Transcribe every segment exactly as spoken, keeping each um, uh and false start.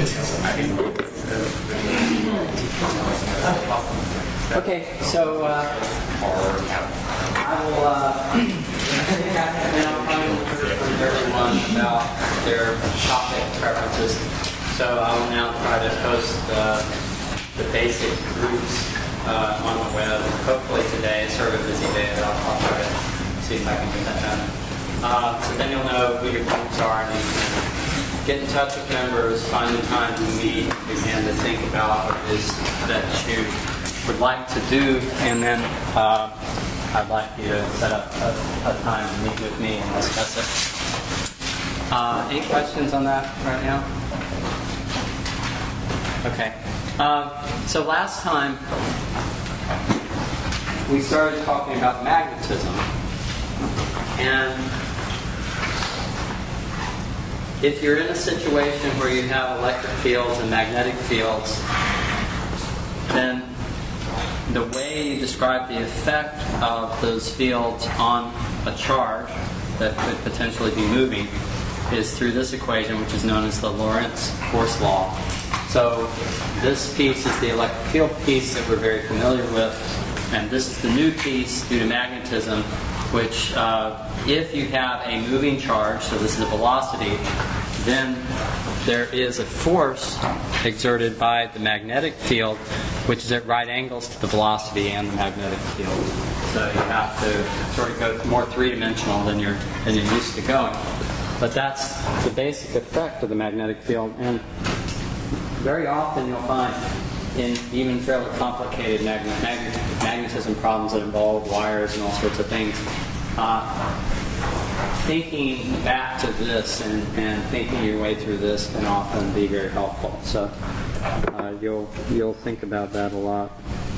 Okay, so uh, I will uh, now find from everyone about their topic preferences. So I will now try to post uh, the basic groups uh, on the web. Hopefully today is sort of a busy day, but I'll, I'll try to see if I can get that done. Uh, so then you'll know who your groups are, and you can get in touch with members, find the time to meet, begin to think about what it is that you would like to do, and then uh, I'd like you to set up a, a time to meet with me and discuss it. Uh, any questions on that right now? Okay. Um, so last time we started talking about magnetism, and if you're in a situation where you have electric fields and magnetic fields, then the way you describe the effect of those fields on a charge that could potentially be moving is through this equation, which is known as the Lorentz force law. So this piece is the electric field piece that we're very familiar with, and this is the new piece due to magnetism, which uh, if you have a moving charge, so this is a velocity, then there is a force exerted by the magnetic field, which is at right angles to the velocity and the magnetic field. So you have to sort of go more three-dimensional than you're, than you're used to going. But that's the basic effect of the magnetic field. And very often you'll find in even fairly complicated magnet, magnet, magnetism problems that involve wires and all sorts of things, uh, thinking back to this and, and thinking your way through this can often be very helpful. So uh, you'll you'll think about that a lot.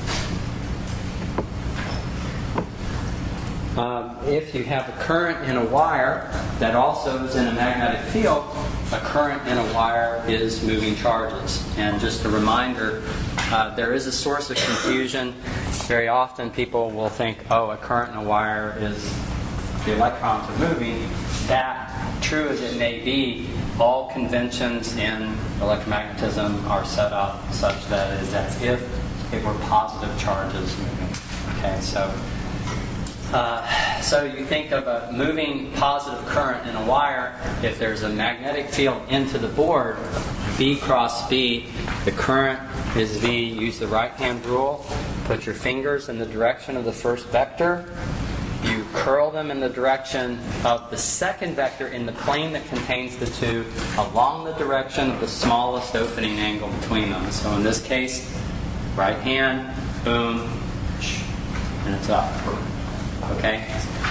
Um, if you have a current in a wire that also is in a magnetic field, a current in a wire is moving charges. And just a reminder, uh, there is a source of confusion. Very often people will think, oh, a current in a wire is the electrons are moving. That, true as it may be, all conventions in electromagnetism are set up such that it is as if it were positive charges moving. Okay, so uh, so you think of a moving positive current in a wire. If there's a magnetic field into the board, V cross B, the current is V. Use the right-hand rule. Put your fingers in the direction of the first vector. You curl them in the direction of the second vector in the plane that contains the two, along the direction of the smallest opening angle between them. So in this case, right hand, boom, and it's up. Okay?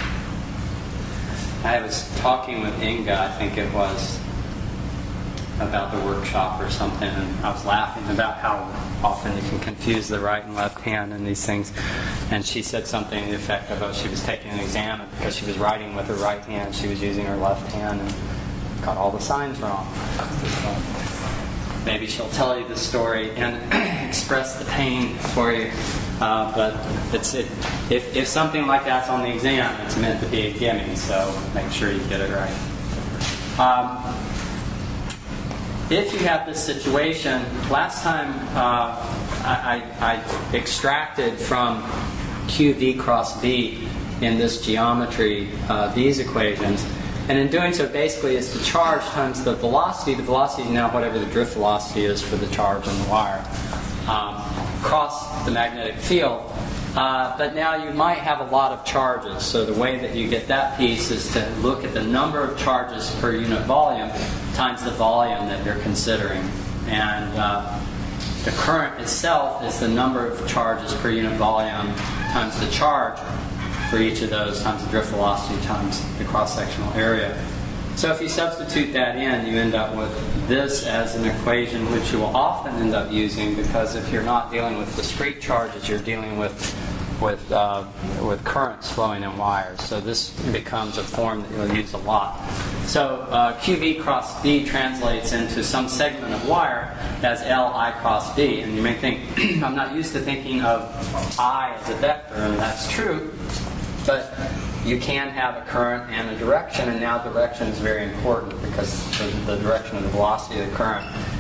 I was talking with Inga, I think it was, about the workshop or something, and I was laughing about how often you can confuse the right and left hand in these things. And she said something to the effect of, oh, she was taking an exam, and because she was writing with her right hand, she was using her left hand and got all the signs wrong. So maybe she'll tell you the story and express the pain for you. Uh, but it's it, if, if something like that's on the exam, it's meant to be a gimme, so make sure you get it right. Um, If you have this situation, last time uh, I, I, I extracted from Q V cross B in this geometry uh, these equations, and in doing so, basically, it's the charge times the velocity. The velocity is now whatever the drift velocity is for the charge in the wire, um, across the magnetic field. Uh, but now you might have a lot of charges, so the way that you get that piece is to look at the number of charges per unit volume times the volume that you're considering. And uh, the current itself is the number of charges per unit volume times the charge for each of those times the drift velocity times the cross-sectional area. So if you substitute that in, you end up with this as an equation which you will often end up using, because if you're not dealing with discrete charges, you're dealing with with uh, with currents flowing in wires. So this becomes a form that you'll use a lot. So uh, Q V cross B translates into some segment of wire as L I cross B. And you may think, I'm not used to thinking of I as a vector, and that's true. But you can have a current and a direction, and now direction is very important because the, the direction of the velocity of the current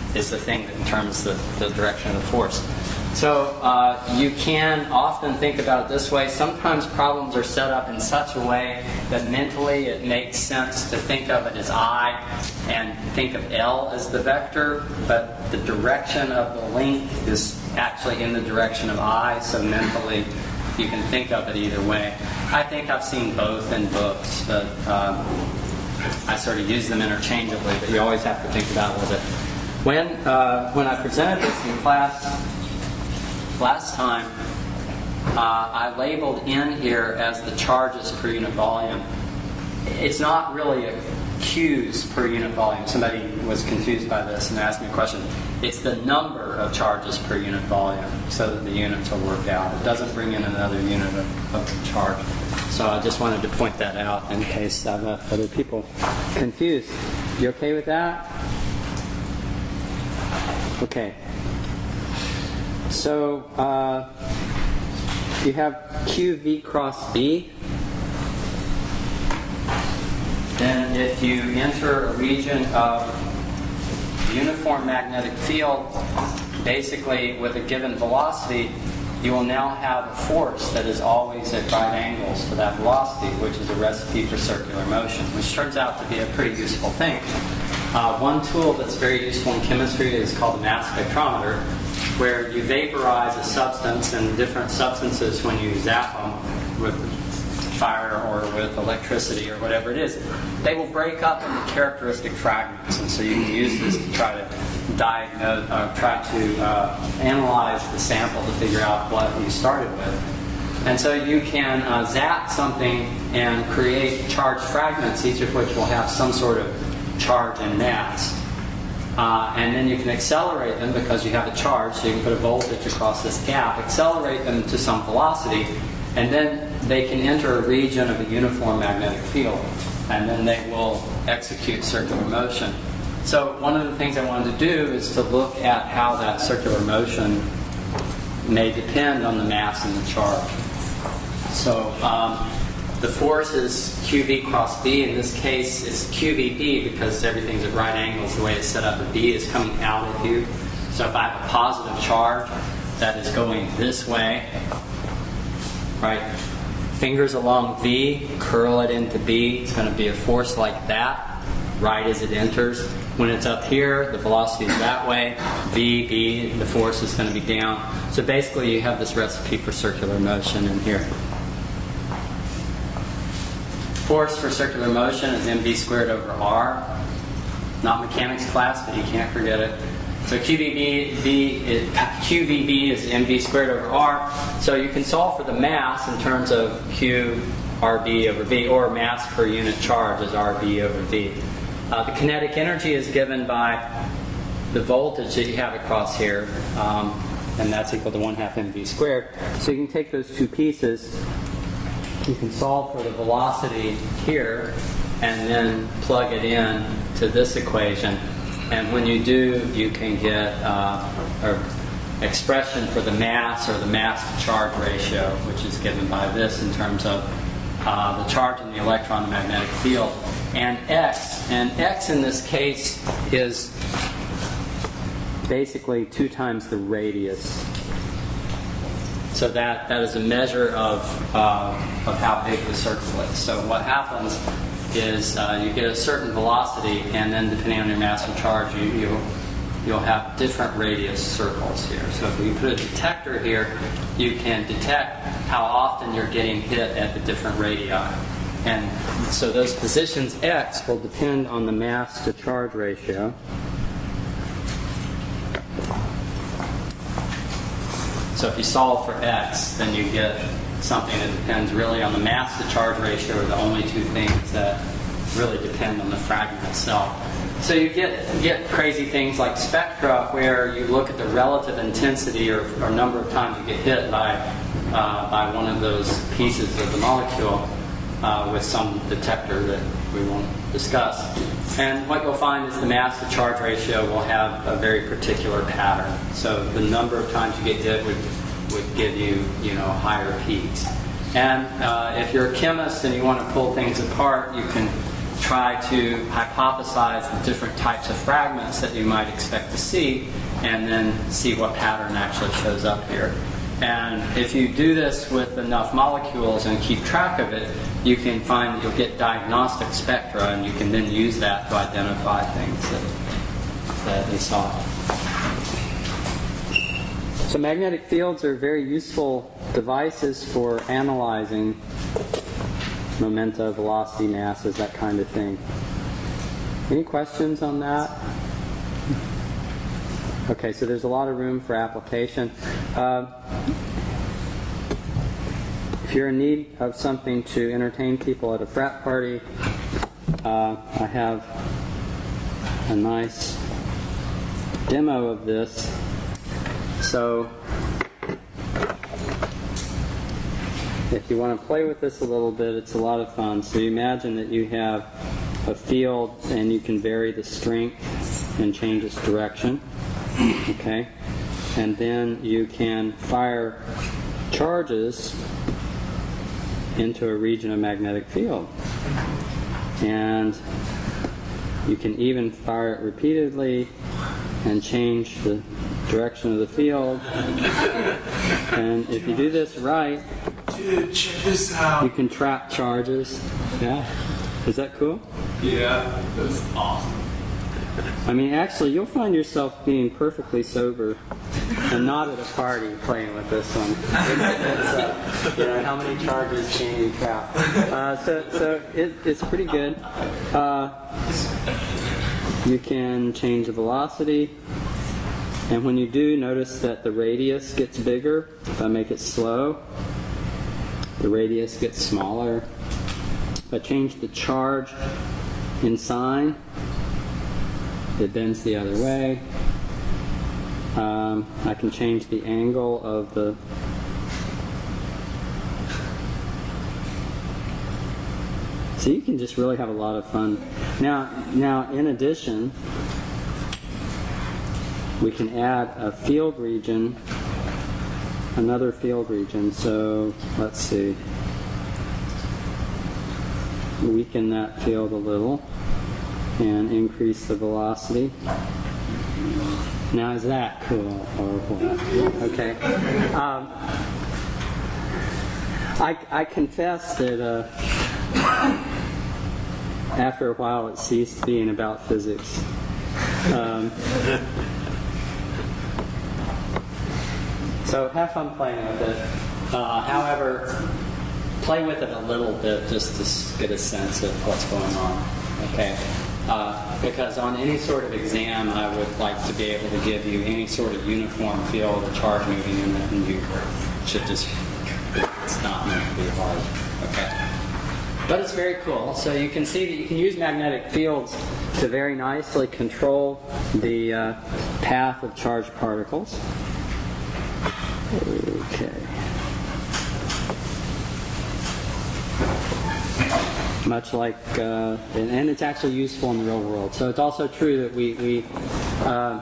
is the thing that determines the, the direction of the force. So uh, you can often think about it this way. Sometimes problems are set up in such a way that mentally it makes sense to think of it as I and think of L as the vector, but the direction of the length is actually in the direction of I, so mentally you can think of it either way. I think I've seen both in books, but um, I sort of use them interchangeably, but you always have to think about it a little bit. When, uh, when I presented this in class last time, uh, I labeled in here as the charges per unit volume. It's not really a Q's per unit volume. Somebody was confused by this and asked me a question. It's the number of charges per unit volume so that the units will work out. It doesn't bring in another unit of, of charge. So I just wanted to point that out in case I've left other people confused. You okay with that? Okay. So uh, you have Q V cross B. Then if you enter a region of uniform magnetic field, basically with a given velocity, you will now have a force that is always at right angles to that velocity, which is a recipe for circular motion, which turns out to be a pretty useful thing. Uh, one tool that's very useful in chemistry is called the mass spectrometer, where you vaporize a substance, and different substances, when you zap them with fire or with electricity or whatever it is, they will break up into characteristic fragments. And so you can use this to try to diagnose, uh, try to uh, analyze the sample to figure out what you started with. And so you can uh, zap something and create charged fragments, each of which will have some sort of charge and mass. Uh, and then you can accelerate them because you have a charge, so you can put a voltage across this gap, accelerate them to some velocity, and then they can enter a region of a uniform magnetic field, and then they will execute circular motion. So one of the things I wanted to do is to look at how that circular motion may depend on the mass and the charge. So um, the force is Q V cross B. In this case, it's Q V B because everything's at right angles. The way it's set up, the B is coming out at you. So if I have a positive charge that is going this way, right, fingers along V, curl it into B. It's going to be a force like that, right as it enters. When it's up here, the velocity is that way. V, B, the force is going to be down. So basically, you have this recipe for circular motion in here. Force for circular motion is mv squared over r. Not mechanics class, but you can't forget it. So Q V B, V is, Q V B is mv squared over r. So you can solve for the mass in terms of Q R B over V, or mass per unit charge is R B over V. Uh, the kinetic energy is given by the voltage that you have across here, um, and that's equal to one half mv squared. So you can take those two pieces. You can solve for the velocity here and then plug it in to this equation. And when you do, you can get uh, an expression for the mass, or the mass-to-charge ratio, which is given by this in terms of uh, the charge in the electron magnetic field, and x. And x in this case is basically two times the radius. So that, that is a measure of, uh, of how big the circle is. So what happens is uh, you get a certain velocity, and then depending on your mass and charge, you, you'll, you'll have different radius circles here. So if you put a detector here, you can detect how often you're getting hit at the different radii. And so those positions x will depend on the mass to charge ratio. So if you solve for x, then you get something that depends really on the mass to charge ratio, are the only two things that really depend on the fragment itself. So you get you get crazy things like spectra, where you look at the relative intensity or, or number of times you get hit by uh, by one of those pieces of the molecule uh, with some detector that we won't discuss. And what you'll find is the mass to charge ratio will have a very particular pattern. So the number of times you get hit would, would give you, you know, higher peaks. And uh, if you're a chemist and you want to pull things apart, you can try to hypothesize the different types of fragments that you might expect to see, and then see what pattern actually shows up here. And if you do this with enough molecules and keep track of it, you can find that you'll get diagnostic spectra, and you can then use that to identify things that, that you saw. So magnetic fields are very useful devices for analyzing momenta, velocity, masses, that kind of thing. Any questions on that? Okay, so there's a lot of room for application. Uh, if you're in need of something to entertain people at a frat party, uh, I have a nice demo of this. So if you want to play with this a little bit, it's a lot of fun. So you imagine that you have a field and you can vary the strength and change its direction. Okay? And then you can fire charges into a region of magnetic field. And you can even fire it repeatedly and change the direction of the field. And if you do this right, dude, check this out. You can trap charges. Yeah. Is that cool? Yeah, that's awesome. I mean, actually, you'll find yourself being perfectly sober and not at a party playing with this one. It's, it's, uh, you know, how many charges can you trap? Uh, so so it, it's pretty good. Uh, you can change the velocity. And when you do, notice that the radius gets bigger. If I make it slow, the radius gets smaller. If I change the charge in sign, it bends the other way. Um, I can change the angle of the so you can just really have a lot of fun. Now, now in addition, we can add a field region, another field region. So let's see. Weaken that field a little and increase the velocity. Now is that cool or what? Okay. Um, I, I confess that uh, after a while it ceased being about physics. Um, so have fun playing with it. Uh, however, play with it a little bit just to get a sense of what's going on. Okay. Uh, because on any sort of exam, I would like to be able to give you any sort of uniform field or charge moving in it, and you should just, it's not meant to be hard. Okay. But it's very cool. So you can see that you can use magnetic fields to very nicely control the uh, path of charged particles. Okay. Much like, uh, and, and it's actually useful in the real world. So it's also true that we, we uh,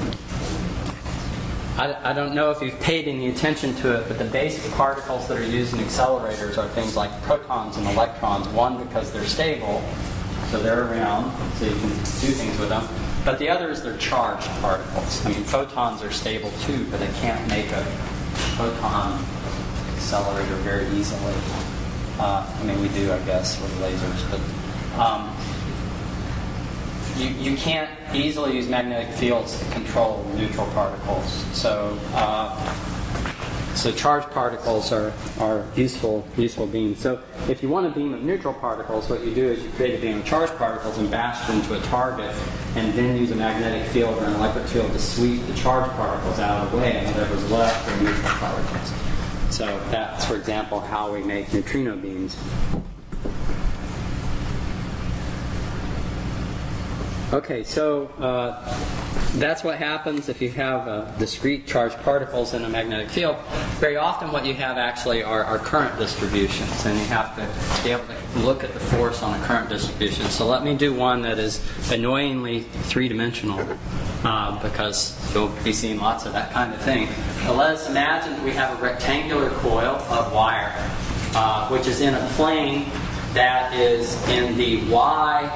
I, I don't know if you've paid any attention to it, but the basic particles that are used in accelerators are things like protons and electrons. One, because they're stable, so they're around, so you can do things with them. But the other is they're charged particles. I mean, photons are stable too, but they can't make a photon accelerator very easily. Uh, I mean, we do, I guess, with lasers, but um, you, you can't easily use magnetic fields to control neutral particles. So, uh, so charged particles are, are useful useful beams. So, if you want a beam of neutral particles, what you do is you create a beam of charged particles and bash it into a target, and then use a magnetic field or an electric field to sweep the charged particles out of the way, and whatever's left are neutral particles. So that's, for example, how we make neutrino beams. Okay, so uh, that's what happens if you have uh, discrete charged particles in a magnetic field. Very often what you have actually are, are current distributions, and you have to be able to look at the force on a current distribution. So let me do one that is annoyingly three-dimensional, uh, because you'll be seeing lots of that kind of thing. So let's imagine that we have a rectangular coil of wire, uh, which is in a plane that is in the y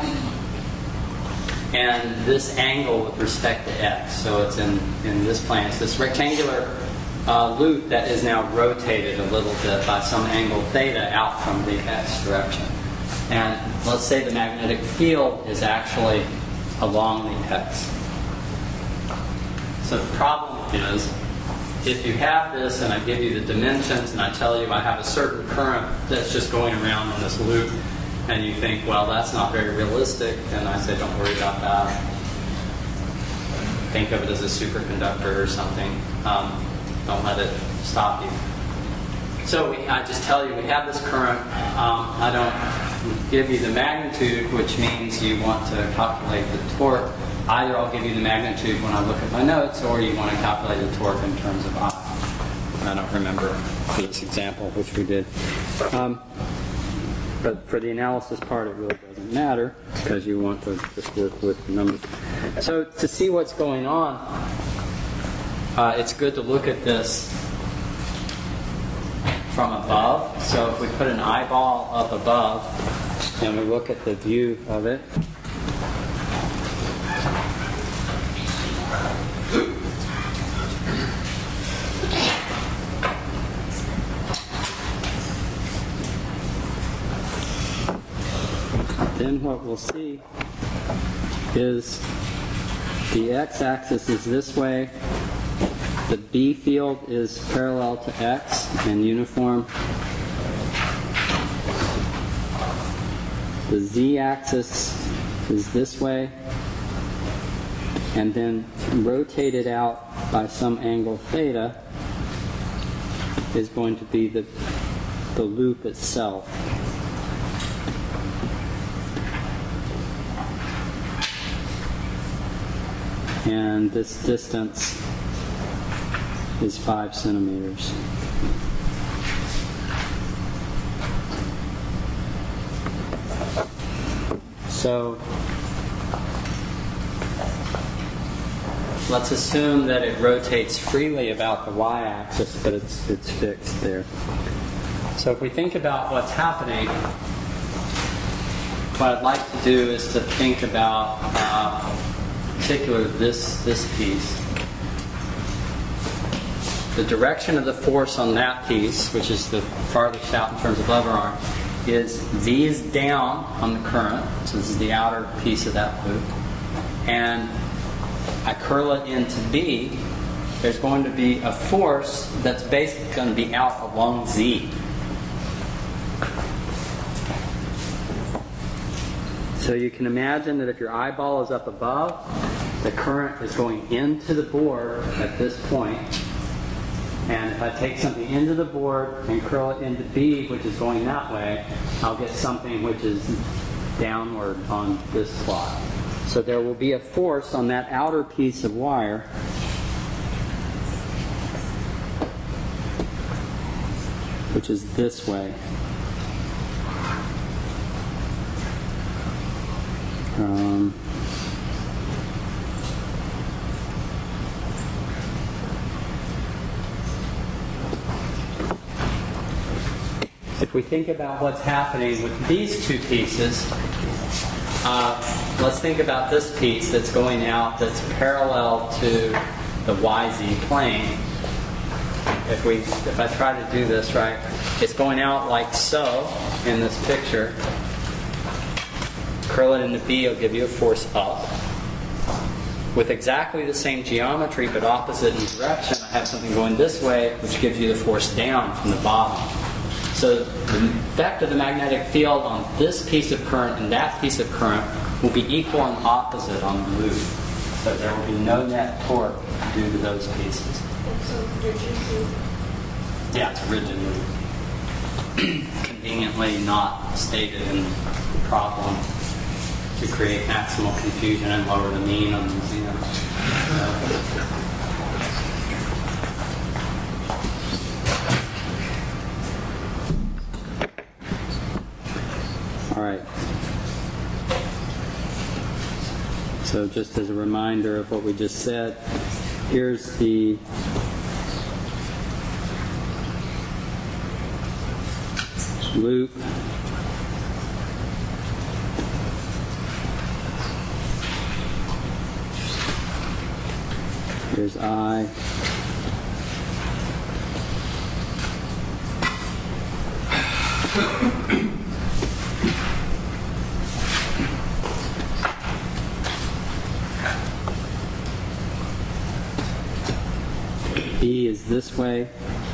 and this angle with respect to x. So it's in, in this plane. It's this rectangular uh, loop that is now rotated a little bit by some angle theta out from the x direction. And let's say the magnetic field is actually along the x. So the problem is, if you have this and I give you the dimensions and I tell you I have a certain current that's just going around in this loop, and you think, well, that's not very realistic, then I say, don't worry about that. Think of it as a superconductor or something. Um, don't let it stop you. So we, I just tell you we have this current. Um, I don't give you the magnitude, which means you want to calculate the torque. Either I'll give you the magnitude when I look at my notes, or you want to calculate the torque in terms of I. I don't remember for this example, which we did. Um, but for the analysis part, it really doesn't matter, because you want to just work with the numbers. So to see what's going on, uh, it's good to look at this from above. So if we put an eyeball up above, and we look at the view of it, then what we'll see is the x-axis is this way, the B field is parallel to x and uniform, the z-axis is this way, and then rotated out by some angle theta is going to be the, the loop itself. And this distance is five centimeters. So let's assume that it rotates freely about the y-axis, but it's, it's fixed there. So if we think about what's happening, what I'd like to do is to think about uh, particular this this piece. The direction of the force on that piece, which is the farthest out in terms of lever arm, is V is down on the current. So this is the outer piece of that loop. And I curl it into B. There's going to be a force that's basically going to be out along Z. So you can imagine that if your eyeball is up above, the current is going into the board at this point. And if I take something into the board and curl it into B, which is going that way, I'll get something which is downward on this plot. So there will be a force on that outer piece of wire which is this way. Um, if we think about what's happening with these two pieces, uh, let's think about this piece that's going out that's parallel to the Y Z plane. If we, if I try to do this right, it's going out like so in this picture. Curl it into B, it'll give you a force up. With exactly the same geometry but opposite in direction, I have something going this way, which gives you the force down from the bottom. So the effect of the magnetic field on this piece of current and that piece of current will be equal and opposite on the loop. So there will be no net torque due to those pieces. Yeah, it's a rigid loop. Conveniently not stated in the problem to create maximal confusion and lower the mean on the museum. All right. So just as a reminder of what we just said, here's the loop Here's I. B is this way.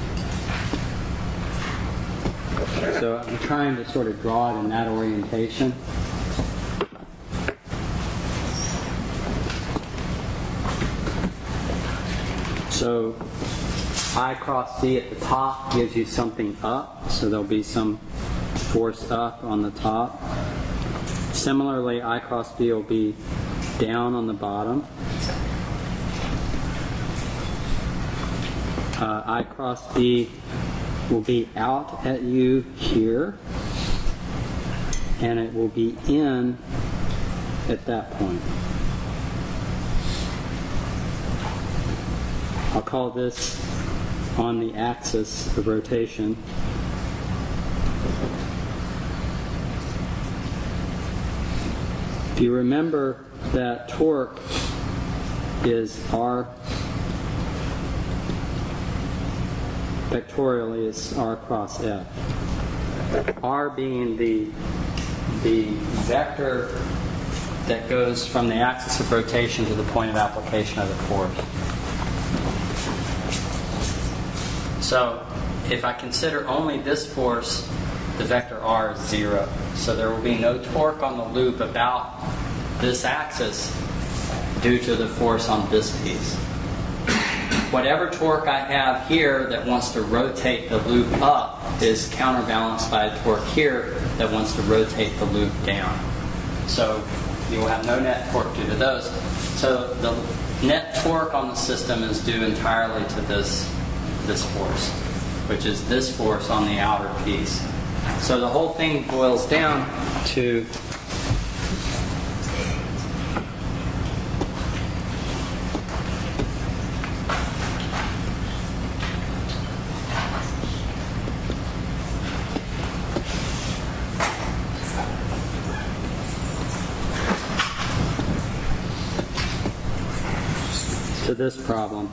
So I'm trying to sort of draw it in that orientation. So I cross D at the top gives you something up, so there'll be some force up on the top. Similarly, I cross B will be down on the bottom. Uh, I cross B will be out at you here, and it will be in at that point. I'll call this on the axis of rotation. If you remember that torque is R, vectorially is R cross F. R being the, the vector that goes from the axis of rotation to the point of application of the force. So if I consider only this force, the vector R is zero. So there will be no torque on the loop about this axis due to the force on this piece. Whatever torque I have here that wants to rotate the loop up is counterbalanced by a torque here that wants to rotate the loop down. So you will have no net torque due to those. So the net torque on the system is due entirely to this this force, which is this force on the outer piece. So the whole thing boils down to to this problem.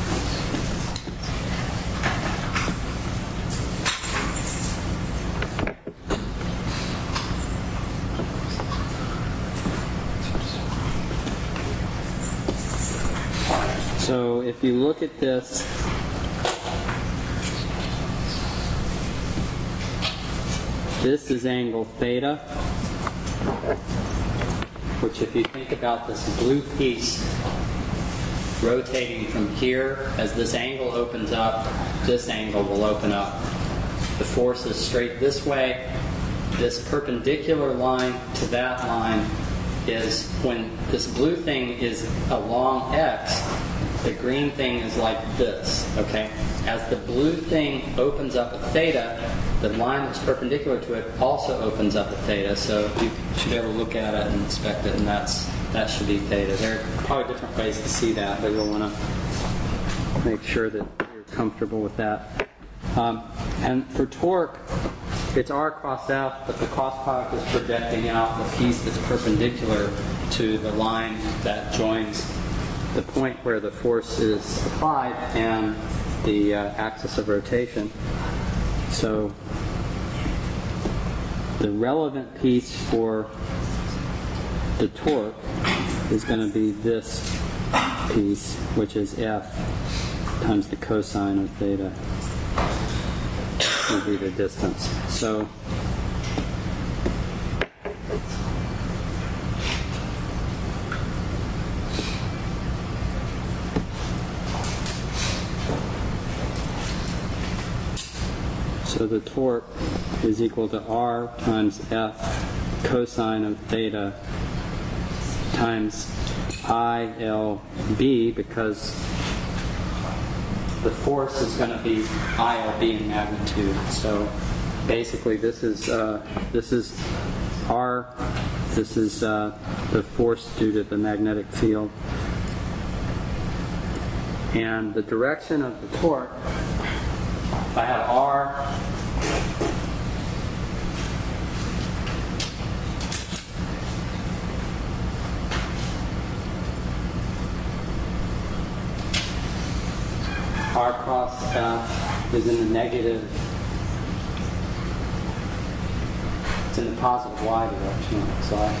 So if you look at this, this is angle theta, which if you think about this blue piece rotating from here, as this angle opens up, this angle will open up. The force is straight this way. This perpendicular line to that line is when this blue thing is along X, the green thing is like this, okay? As the blue thing opens up at theta, the line that's perpendicular to it also opens up at theta, so you should be able to look at it and inspect it, and that's that should be theta. There are probably different ways to see that, but you'll want to make sure that you're comfortable with that. Um, and for torque, it's R cross F, but the cross product is projecting out the piece that's perpendicular to the line that joins the point where the force is applied and the uh, axis of rotation. So the relevant piece for the torque is going to be this piece, which is F times the cosine of theta, will be the distance. So So the torque is equal to R times F cosine of theta times I L B, because the force is going to be I L B in magnitude. So basically this is uh, this is R, this is uh, the force due to the magnetic field. And the direction of the torque, if I have R R cross F is in the negative, it's in the positive y direction. So I,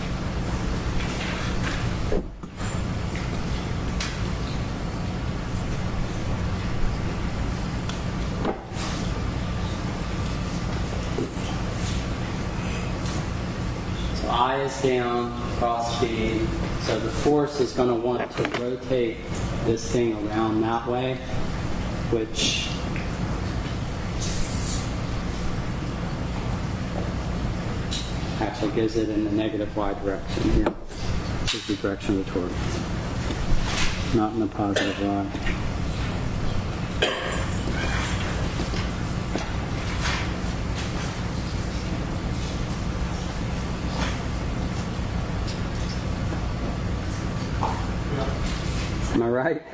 so I is down, cross B. So the force is going to want to rotate this thing around that way, which actually gives it in the negative y direction here. This is the direction of the torque, not in the positive y. Am I right?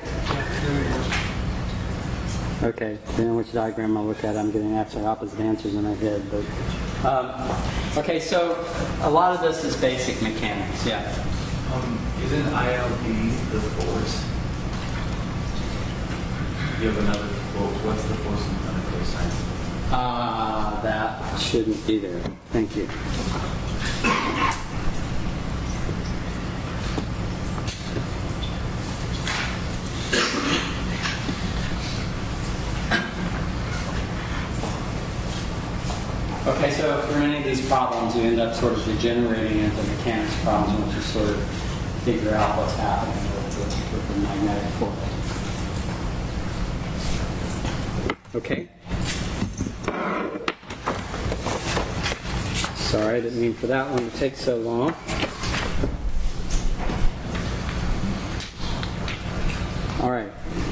Okay, depending on which diagram I look at, I'm getting actually opposite answers in my head. But um, okay, so a lot of this is basic mechanics. Yeah. Um, isn't I L B the force? You have another force. What's the force in front of cosine? Uh, that shouldn't be there. Thank you. Okay, so for any of these problems, you end up sort of degenerating into mechanics problems once you sort of figure out what's happening with the, with the magnetic force. Okay. Sorry, I didn't mean for that one to take so long. All right.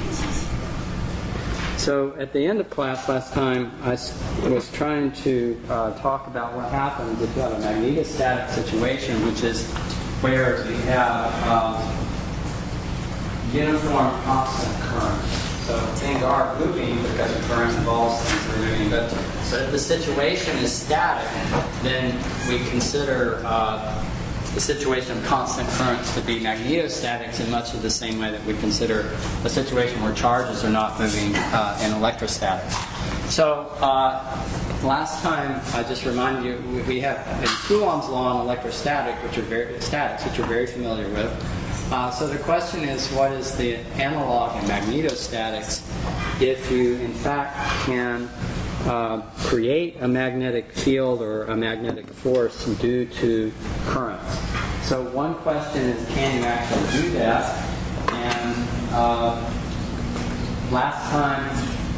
So at the end of class last time, I was trying to uh, talk about what happens if you have a magnetostatic situation, which is where you have um, uniform constant current. So things are moving because the current involves things that are moving. But so if the situation is static, then we consider uh, the situation of constant currents to be magnetostatics in much of the same way that we consider a situation where charges are not moving uh, in electrostatics. So uh, last time, I just reminded you, we have in Coulomb's law and electrostatic, which are very statics, which you're very familiar with. Uh, so the question is, what is the analog in magnetostatics if you, in fact, can uh, create a magnetic field or a magnetic force due to currents? So one question is, can you actually do that? And uh, last time,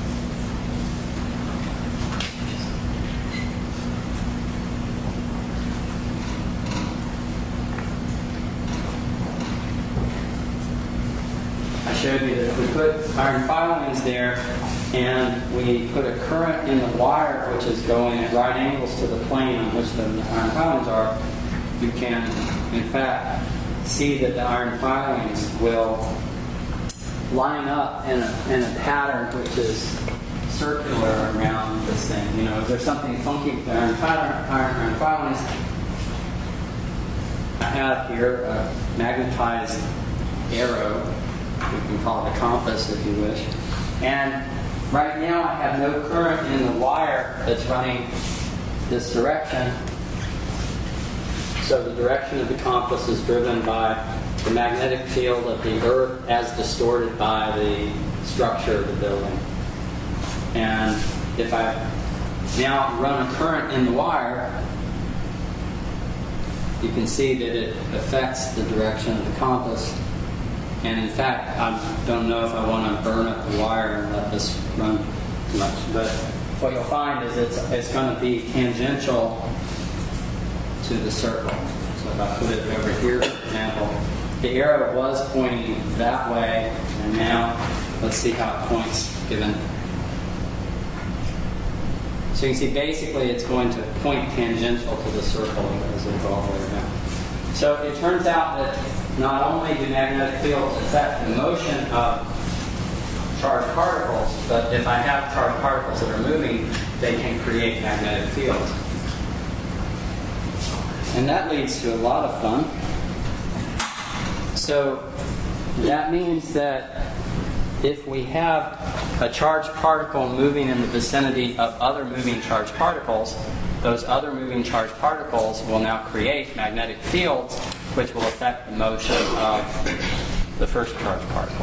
I showed you that if we put iron filings there and we put a current in the wire which is going at right angles to the plane on which the iron filings are, you can in fact see that the iron filings will line up in a, in a pattern which is circular around this thing. You know, if there's something funky with the iron, pattern, iron, iron filings, I have here a magnetized arrow. You can call it a compass if you wish. And right now I have no current in the wire that's running this direction. So the direction of the compass is driven by the magnetic field of the Earth as distorted by the structure of the building. And if I now run a current in the wire, you can see that it affects the direction of the compass. And in fact, I don't know if I want to burn up the wire and let this run too much. But what you'll find is it's, it's going to be tangential to the circle. So if I put it over here, for example, the arrow was pointing that way, and now let's see how it points given. So you can see basically it's going to point tangential to the circle as it goes all the way around. So it turns out that not only do magnetic fields affect the motion of charged particles, but if I have charged particles that are moving, they can create magnetic fields. And that leads to a lot of fun. So that means that if we have a charged particle moving in the vicinity of other moving charged particles, those other moving charged particles will now create magnetic fields which will affect the motion of the first charged particle.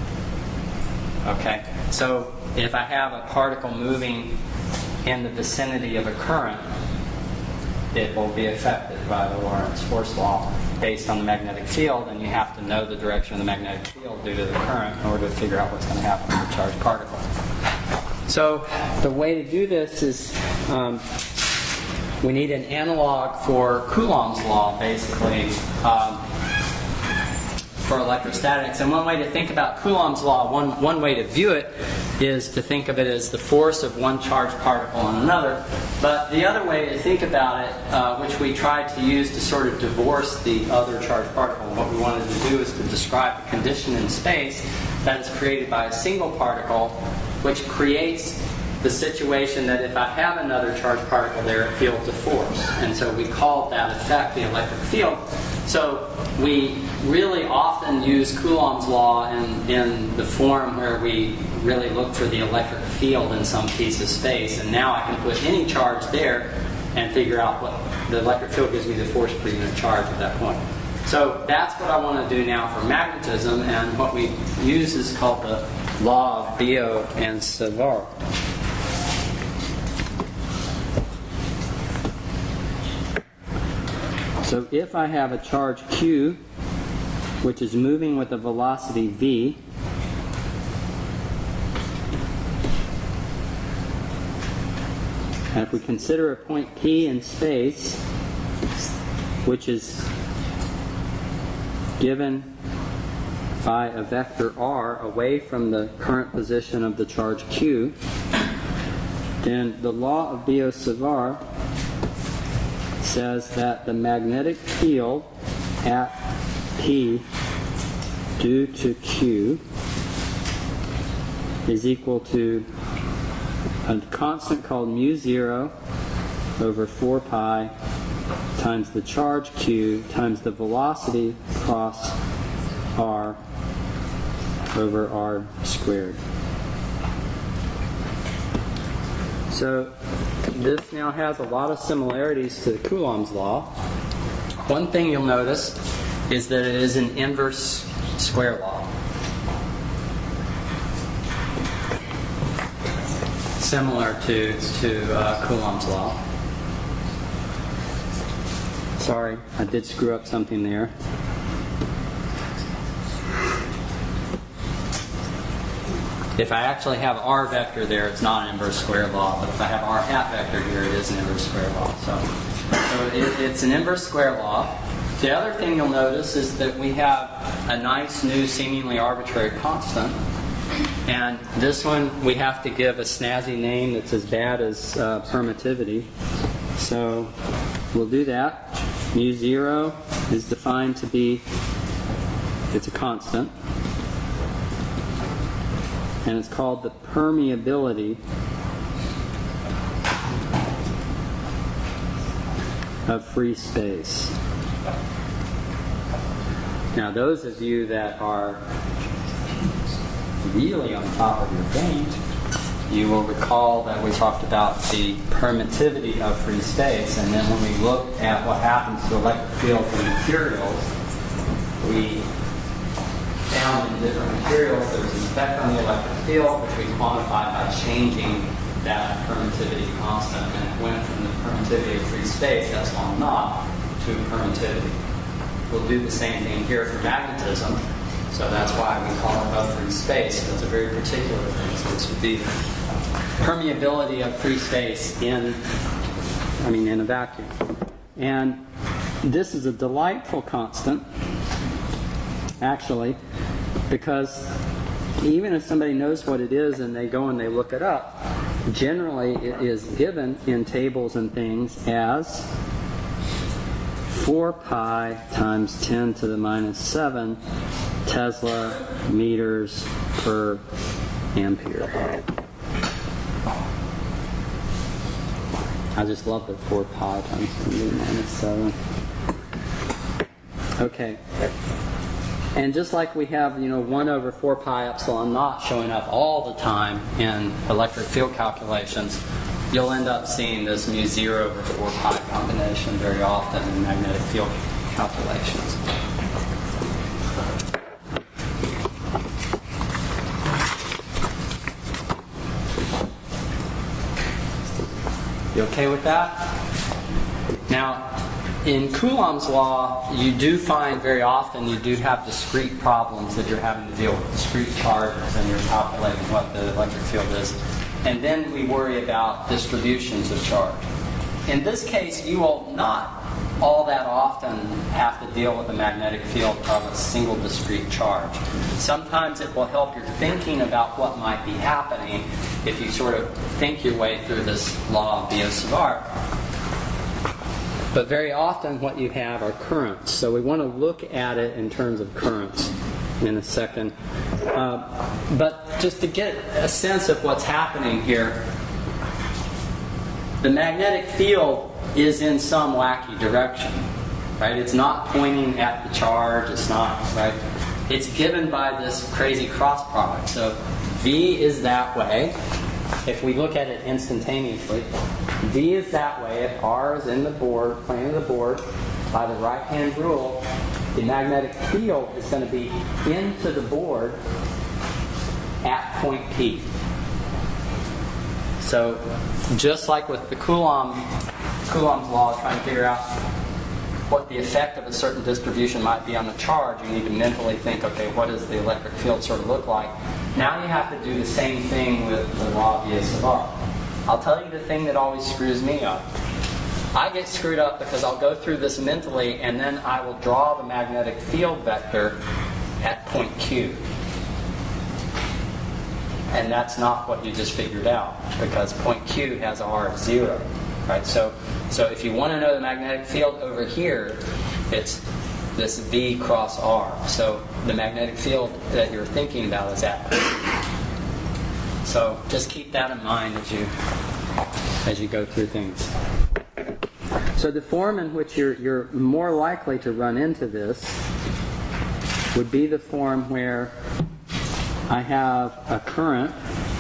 Okay, so if I have a particle moving in the vicinity of a current, it will be affected by the Lorentz force law based on the magnetic field, and you have to know the direction of the magnetic field due to the current in order to figure out what's going to happen with the charged particle. So the way to do this is um, we need an analog for Coulomb's law, basically, um, for electrostatics. And one way to think about Coulomb's law, one, one way to view it, is to think of it as the force of one charged particle on another. But the other way to think about it, uh, which we tried to use to sort of divorce the other charged particle, what we wanted to do is to describe a condition in space that is created by a single particle, which creates the situation that if I have another charged particle there, it feels a force. And so we called that effect the electric field. So we really often use Coulomb's law in, in the form where we really look for the electric field in some piece of space. And now I can put any charge there and figure out what the electric field gives me the force per unit charge at that point. So that's what I want to do now for magnetism, and what we use is called the law of Biot and Savart. So if I have a charge Q, which is moving with a velocity v, and if we consider a point P in space, which is given by a vector r away from the current position of the charge Q, then the law of Biot-Savart says that the magnetic field at P due to Q is equal to a constant called mu zero over four pi times the charge Q times the velocity cross r over r squared. So this now has a lot of similarities to Coulomb's law. One thing you'll notice is that it is an inverse square law. Similar to, to uh, Coulomb's law. Sorry, I did screw up something there. If I actually have r vector there, it's not an inverse square law. But if I have r hat vector here, it is an inverse square law. So, so it, it's an inverse square law. The other thing you'll notice is that we have a nice new seemingly arbitrary constant. And this one we have to give a snazzy name that's as bad as uh, permittivity. So we'll do that. Mu zero is defined to be, it's a constant. And it's called the permeability of free space. Now those of you that are really on top of your game, you will recall that we talked about the permittivity of free space, and then when we look at what happens to electric fields in materials, we found in different materials there's an effect on the electric field which we quantified by changing that permittivity constant, and it went from the permittivity of free space, that's long naught, to permittivity. We'll do the same thing here for magnetism. So that's why we call it of free space. That's a very particular thing. So this would be permeability of free space in, I mean, in a vacuum. And this is a delightful constant, actually, because even if somebody knows what it is and they go and they look it up, generally it is given in tables and things as four pi times ten to the minus seven Tesla meters per ampere. I just love the four pi times ten to the minus seven. Okay. And just like we have, you know, one over four pi epsilon naught showing up all the time in electric field calculations, you'll end up seeing this mu zero over four pi combination very often in magnetic field calculations. You okay with that? Now, in Coulomb's law, you do find very often you do have discrete problems that you're having to deal with, discrete charges, and you're calculating what the electric field is. And then we worry about distributions of charge. In this case, you will not all that often have to deal with a magnetic field of a single discrete charge. Sometimes it will help your thinking about what might be happening if you sort of think your way through this law of Biot-Savart. But very often what you have are currents. So we want to look at it in terms of currents in a second. Uh, but just to get a sense of what's happening here, the magnetic field is in some wacky direction, right? It's not pointing at the charge. It's not, right? It's given by this crazy cross product. So V is that way. If we look at it instantaneously, V is that way. If R is in the board, plane of the board, by the right-hand rule, the magnetic field is going to be into the board at point P. So just like with the Coulomb, Coulomb's law, trying to figure out what the effect of a certain distribution might be on the charge, you need to mentally think, okay, what does the electric field sort of look like? Now you have to do the same thing with the law of Biot-Savart. I'll tell you the thing that always screws me up. I get screwed up because I'll go through this mentally and then I will draw the magnetic field vector at point Q. And that's not what you just figured out, because point Q has R of zero. Right? So, so if you want to know the magnetic field over here, it's this V cross R. So the magnetic field that you're thinking about is at point. So just keep that in mind as you as you go through things. So the form in which you're you're more likely to run into this would be the form where I have a current.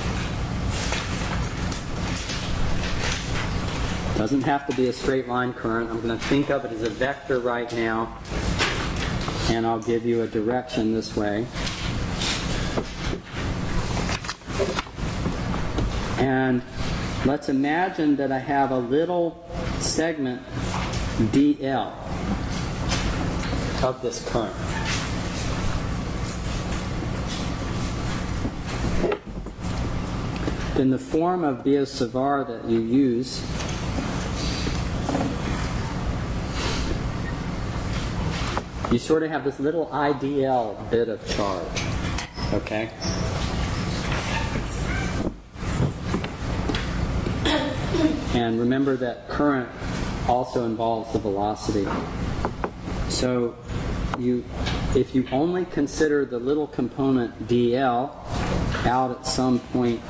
Doesn't have to be a straight line current. I'm going to think of it as a vector right now, and I'll give you a direction this way. And let's imagine that I have a little segment D L of this current. In the form of Biot-Savart that you use, you sort of have this little I D L bit of charge, okay? And remember that current also involves the velocity. So you, if you only consider the little component D L out at some point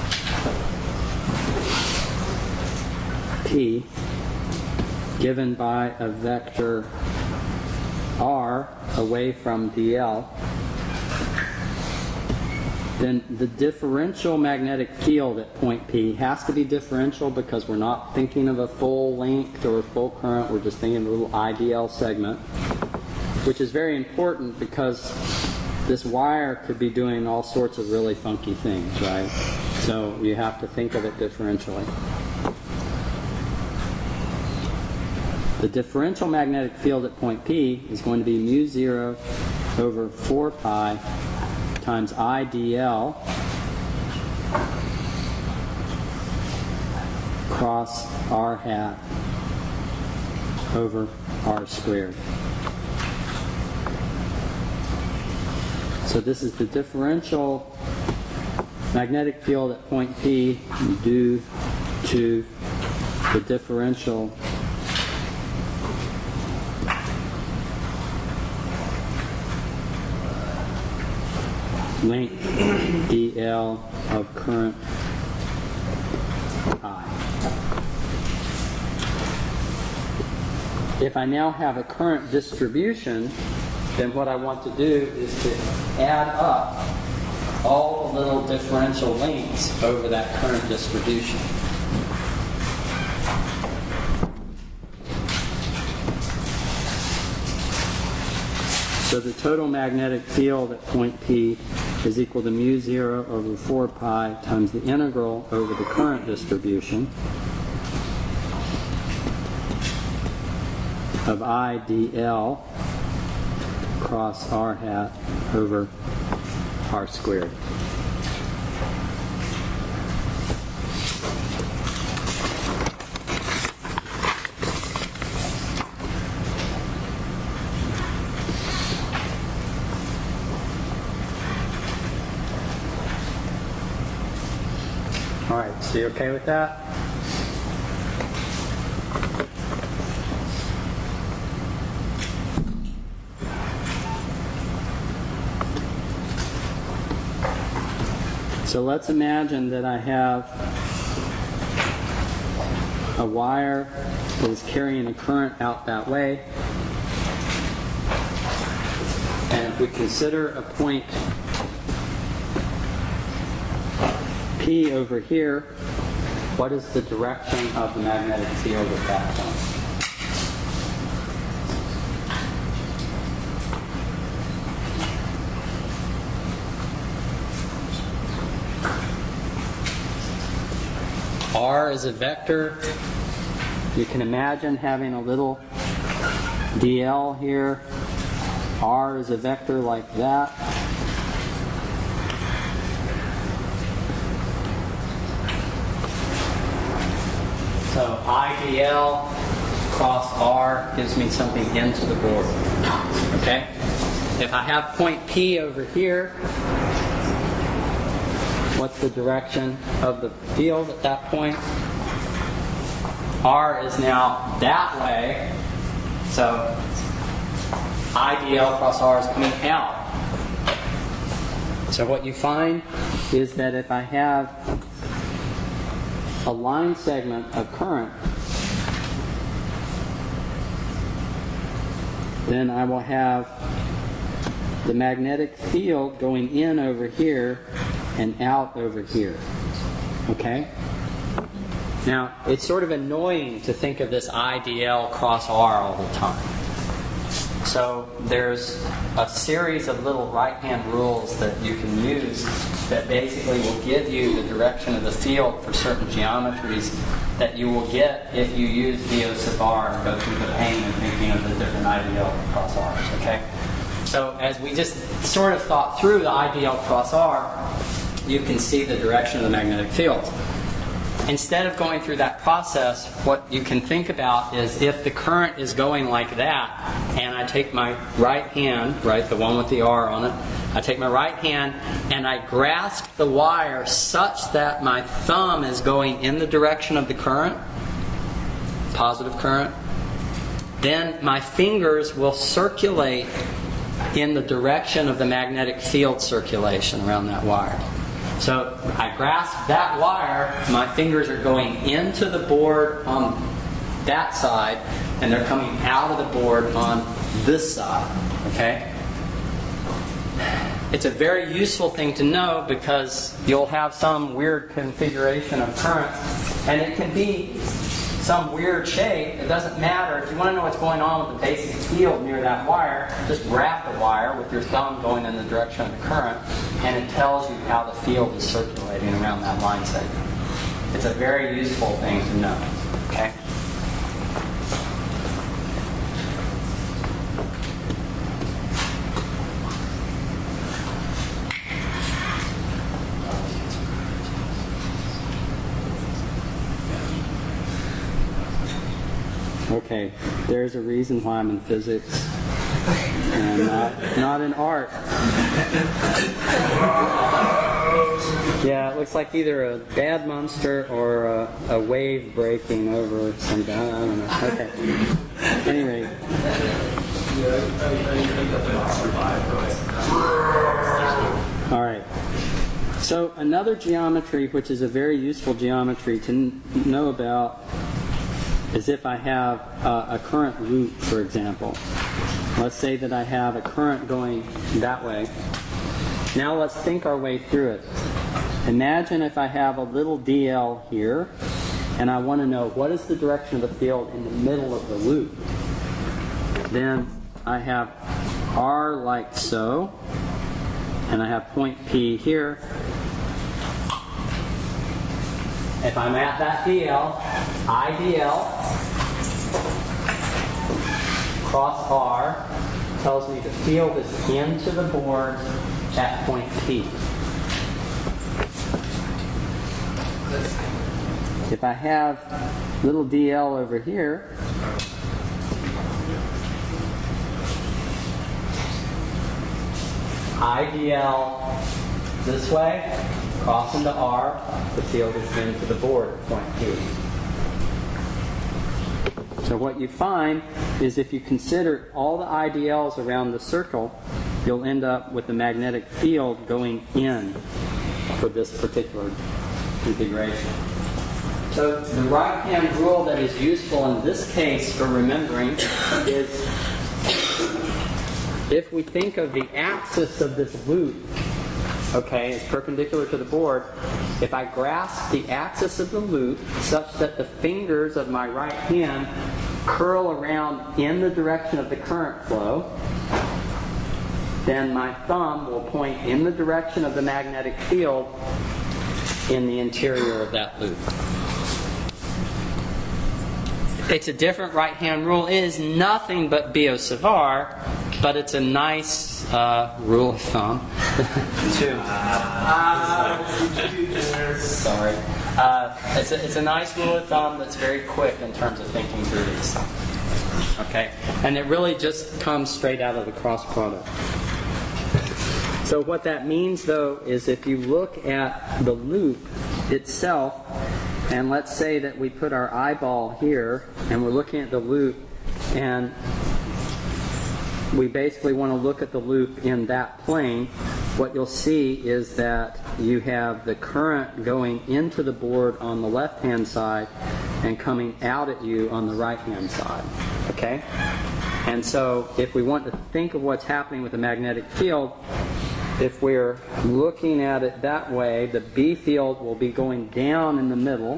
P, given by a vector R away from D L, then the differential magnetic field at point P has to be differential because we're not thinking of a full length or a full current, we're just thinking of a little I D L segment, which is very important because this wire could be doing all sorts of really funky things, right? So you have to think of it differentially. The differential magnetic field at point P is going to be mu zero over four pi times I D L cross R hat over R squared. So this is the differential magnetic field at point P due to the differential length D L of current I. If I now have a current distribution then what I want to do is to add up all the little differential links over that current distribution. So the total magnetic field at point P is equal to mu zero over four pi times the integral over the current distribution of I dl cross r hat over r squared. All right, so you okay with that? So let's imagine that I have a wire that is carrying a current out that way. And if we consider a point P over here, what is the direction of the magnetic field at that point? R is a vector. You can imagine having a little dl here. R is a vector like that. So I dl cross R gives me something into the board. Okay? If I have point P over here, what's the direction of the field at that point? R is now that way, so I dl cross R is coming out. So what you find is that if I have a line segment of current, then I will have the magnetic field going in over here and out over here. Okay? Now, it's sort of annoying to think of this I dl cross R all the time. So there's a series of little right-hand rules that you can use that basically will give you the direction of the field for certain geometries that you will get if you use V O sub R and go through the pain of thinking of the different I dl cross R's. Okay? So as we just sort of thought through the I dl cross R, you can see the direction of the magnetic field. Instead of going through that process, what you can think about is if the current is going like that, and I take my right hand, right, the one with the R on it, I take my right hand and I grasp the wire such that my thumb is going in the direction of the current, positive current, then my fingers will circulate in the direction of the magnetic field circulation around that wire. So I grasp that wire, my fingers are going into the board on that side, and they're coming out of the board on this side. Okay? It's a very useful thing to know because you'll have some weird configuration of current, and it can be some weird shape. It doesn't matter. If you want to know what's going on with the basic field near that wire, just grab the wire with your thumb going in the direction of the current, and it tells you how the field is circulating around that line segment. It's a very useful thing to know. Okay? Okay, there's a reason why I'm in physics and not, not in art. Yeah, it looks like either a bad monster or a, a wave breaking over something. I don't know. Okay. Anyway. All right. So another geometry, which is a very useful geometry to n- know about, is if I have uh, a current loop, for example. let's say that I have a current going that way. Now let's think our way through it. Imagine if I have a little D L here, and I want to know what is the direction of the field in the middle of the loop. Then I have R like so, and I have point P here. If I'm at that D L, I D L cross R tells me the field is into the board at point P. If I have little D L over here, I D L this way, cross into R, the field is into the board at point P. So what you find is if you consider all the I D Ls around the circle, you'll end up with the magnetic field going in for this particular configuration. So the right-hand rule that is useful in this case for remembering is if we think of the axis of this loop, okay, it's perpendicular to the board, if I grasp the axis of the loop such that the fingers of my right hand curl around in the direction of the current flow, then my thumb will point in the direction of the magnetic field in the interior of that loop. It's a different right-hand rule. It is nothing but Biot-Savart, but it's a nice uh, rule of thumb. Two. Uh, sorry. Uh, it's, a, it's a nice rule of thumb that's very quick in terms of thinking through these. Okay? And it really just comes straight out of the cross product. So what that means, though, is if you look at the loop itself, and let's say that we put our eyeball here, and we're looking at the loop, and we basically want to look at the loop in that plane, what you'll see is that you have the current going into the board on the left-hand side and coming out at you on the right-hand side. Okay? And so if we want to think of what's happening with the magnetic field, if we're looking at it that way, the B field will be going down in the middle,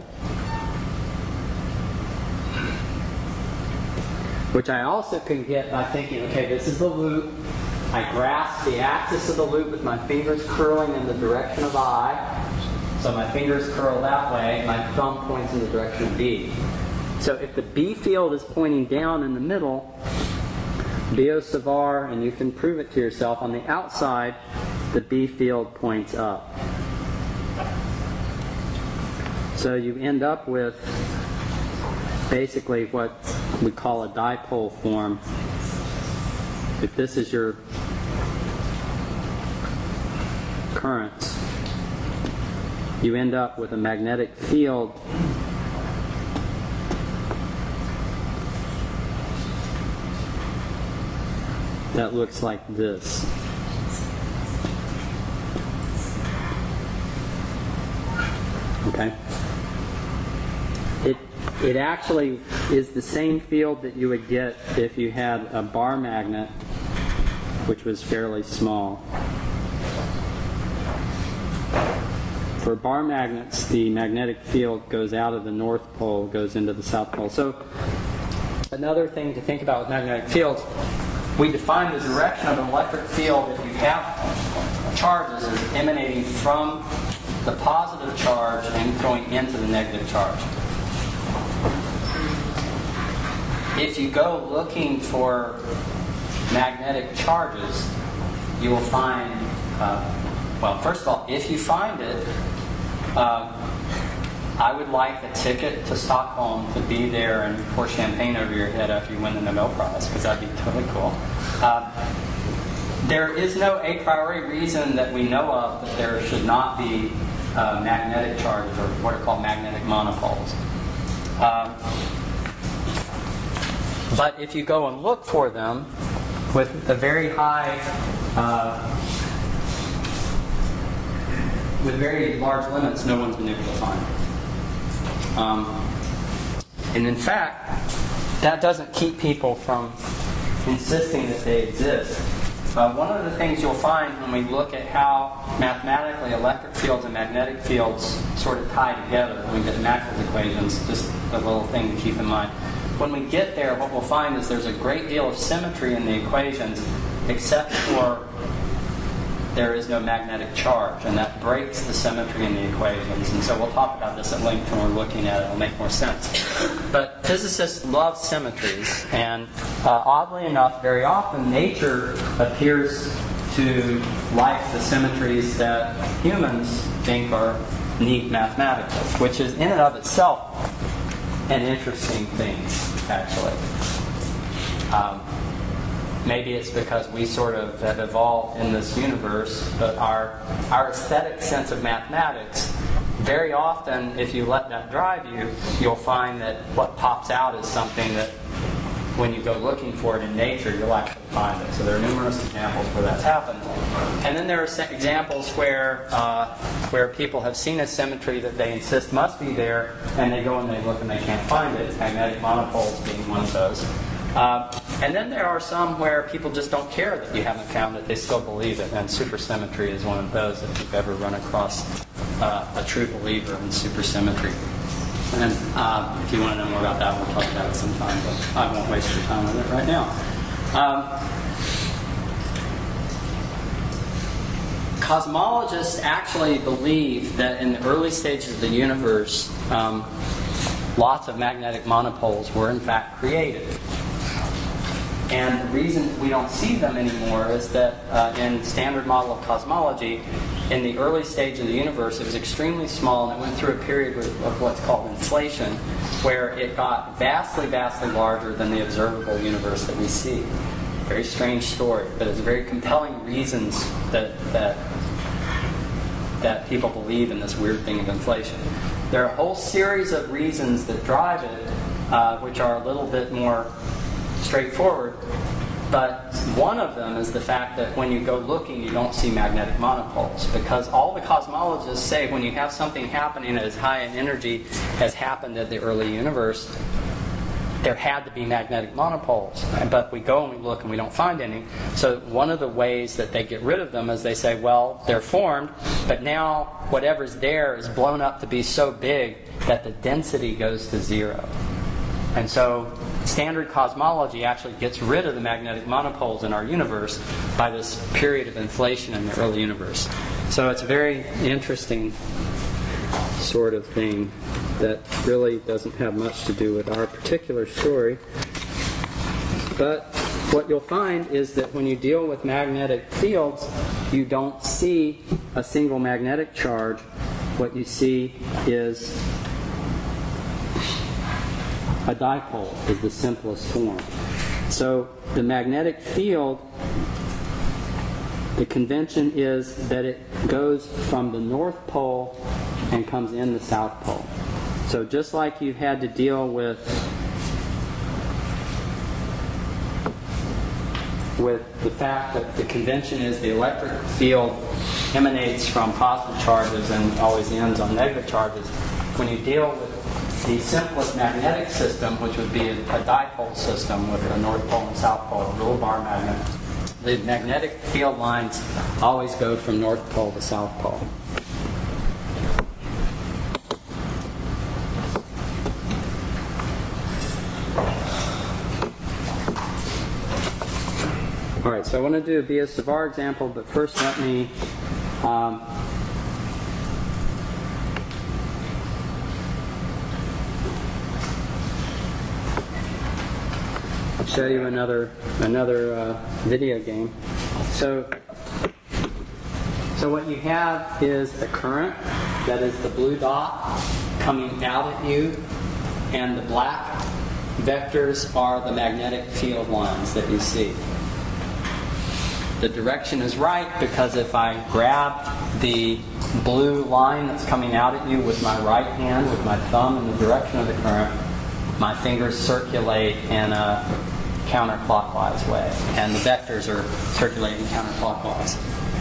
which I also can get by thinking, okay, this is the loop. I grasp the axis of the loop with my fingers curling in the direction of I. So my fingers curl that way, my thumb points in the direction of B. So if the B field is pointing down in the middle, Biot-Savart, and you can prove it to yourself, on the outside, the B field points up. So you end up with basically what we call a dipole form. If this is your currents, you end up with a magnetic field that looks like this. Okay? It, it actually is the same field that you would get if you had a bar magnet, which was fairly small. For bar magnets, the magnetic field goes out of the north pole, goes into the south pole. So another thing to think about with magnetic fields, we define the direction of an electric field if you have charges as emanating from the positive charge and going into the negative charge. If you go looking for magnetic charges, you will find, uh, well, first of all, if you find it, uh, I would like a ticket to Stockholm to be there and pour champagne over your head after you win the Nobel Prize, because that'd be totally cool. Uh, there is no a priori reason that we know of that there should not be uh, magnetic charges, or what are called magnetic monopoles. Uh, but if you go and look for them with a very high, uh, with very large limits, no one's been able to find it. Um, and in fact, that doesn't keep people from insisting that they exist. Uh, one of the things you'll find when we look at how mathematically electric fields and magnetic fields sort of tie together, when we get Maxwell's equations, just a little thing to keep in mind. When we get there, what we'll find is there's a great deal of symmetry in the equations, except for there is no magnetic charge, and that breaks the symmetry in the equations. And so we'll talk about this at length when we're looking at it. It'll make more sense. But physicists love symmetries, and uh, oddly enough, very often nature appears to like the symmetries that humans think are neat mathematically, which is in and of itself an interesting thing, actually. Um, Maybe it's because we sort of have evolved in this universe, but our our aesthetic sense of mathematics, very often, if you let that drive you, you'll find that what pops out is something that, when you go looking for it in nature, you'll actually find it. So there are numerous examples where that's happened. And then there are examples where uh, where people have seen a symmetry that they insist must be there, and they go and they look and they can't find it. Magnetic monopoles being one of those. Uh, and then there are some where people just don't care that you haven't found it. They still believe it. And supersymmetry is one of those, if you've ever run across uh, a true believer in supersymmetry. And uh, if you want to know more about that, we'll talk about it sometime. But I won't waste your time on it right now. Um, cosmologists actually believe that in the early stages of the universe, um, lots of magnetic monopoles were in fact created. And the reason we don't see them anymore is that uh, in standard model of cosmology, in the early stage of the universe, it was extremely small, and it went through a period of, of what's called inflation, where it got vastly, vastly larger than the observable universe that we see. Very strange story, but it's very compelling reasons that that that people believe in this weird thing of inflation. There are a whole series of reasons that drive it, uh, which are a little bit more straightforward, but one of them is the fact that when you go looking, you don't see magnetic monopoles, because all the cosmologists say when you have something happening as high in energy as happened in the early universe, there had to be magnetic monopoles. But we go and we look and we don't find any. So one of the ways that they get rid of them is they say, well, they're formed, but now whatever's there is blown up to be so big that the density goes to zero. And so standard cosmology actually gets rid of the magnetic monopoles in our universe by this period of inflation in the early universe. So it's a very interesting sort of thing that really doesn't have much to do with our particular story. But what you'll find is that when you deal with magnetic fields, you don't see a single magnetic charge. What you see is a dipole is the simplest form. So the magnetic field, the convention is that it goes from the North Pole and comes in the South Pole. So just like you had to deal with with the fact that the convention is the electric field emanates from positive charges and always ends on negative charges, when you deal with the simplest magnetic system, which would be a, a dipole system with a North Pole and South Pole, a little bar magnet, the magnetic field lines always go from North Pole to South Pole. All right, so I want to do a Biot-Savart example, but first let me um, show you another another uh, video game. So, so what you have is a current, that is the blue dot coming out at you, and the black vectors are the magnetic field lines that you see. The direction is right because if I grab the blue line that's coming out at you with my right hand, with my thumb in the direction of the current, my fingers circulate in a counterclockwise way, and the vectors are circulating counterclockwise.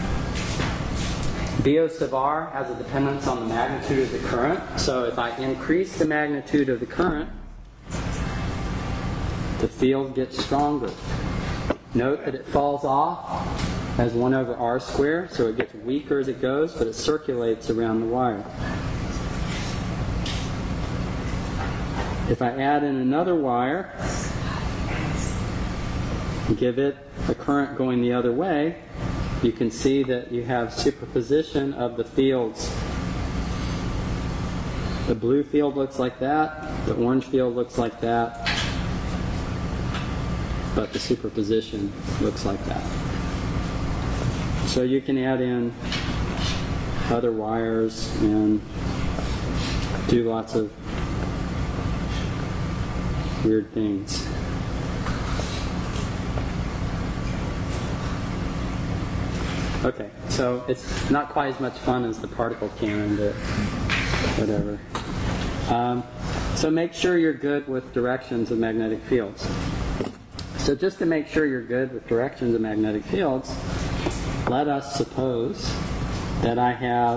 Biot-Savart has a dependence on the magnitude of the current, so if I increase the magnitude of the current, the field gets stronger. Note that it falls off as one over r squared, so it gets weaker as it goes, but it circulates around the wire. If I add in another wire, give it a current going the other way, you can see that you have superposition of the fields. The blue field looks like that, the orange field looks like that, but the superposition looks like that. So you can add in other wires and do lots of weird things. Okay, so it's not quite as much fun as the particle cannon, but whatever. Um, so make sure you're good with directions of magnetic fields. So just to make sure you're good with directions of magnetic fields, let us suppose that I have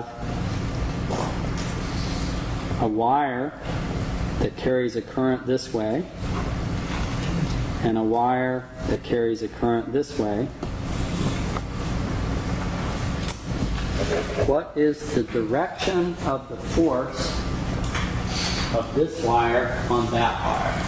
a wire that carries a current this way and a wire that carries a current this way. What is the direction of the force of this wire on that wire?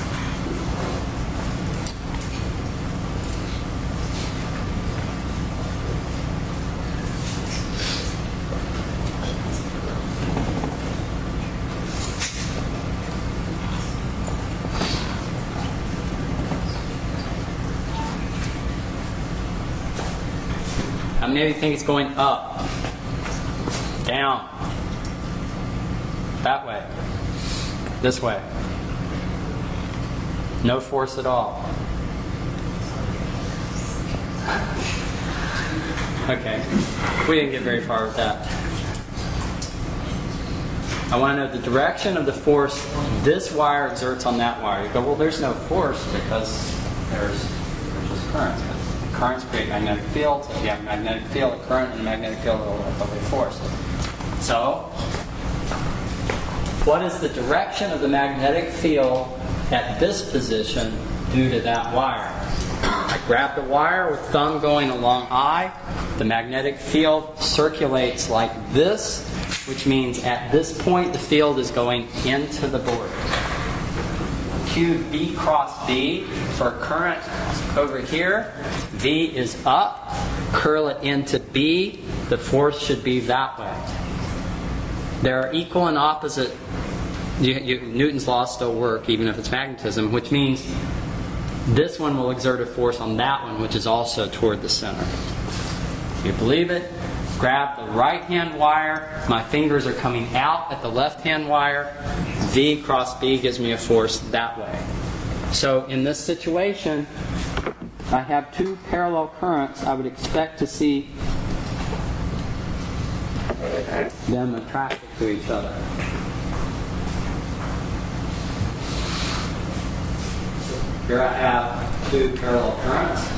How many of you think it's going up, down, that way, this way? No force at all. Okay, we didn't get very far with that. I want to know the direction of the force this wire exerts on that wire. You go, well, there's no force because there's, there's just current. Currents create magnetic fields. If you have a magnetic field, a current, and a magnetic field will be force. So, what is the direction of the magnetic field at this position due to that wire? I grab the wire with thumb going along I. The magnetic field circulates like this, which means at this point the field is going into the board. Q V cross B for current over here. V is up. Curl it into B. The force should be that way. There are equal and opposite. You, you, Newton's laws still work even if it's magnetism, which means this one will exert a force on that one, which is also toward the center. You believe it? Grab the right-hand wire. My fingers are coming out at the left-hand wire. V cross B gives me a force that way. So in this situation, I have two parallel currents. I would expect to see them attracted to each other. Here I have two parallel currents,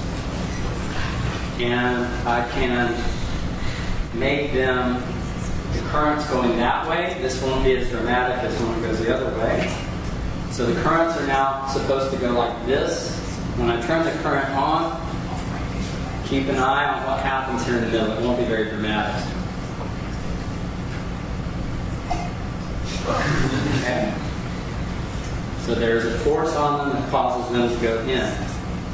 and I can make them the currents going that way. This won't be as dramatic as when it goes the other way. So the currents are now supposed to go like this. When I turn the current on, keep an eye on what happens here in the middle. It won't be very dramatic. Okay. So there's a force on them that causes them to go in.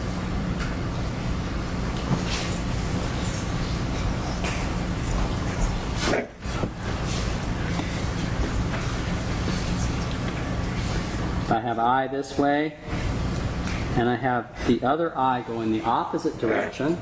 I have I this way, and I have the other I going the opposite direction.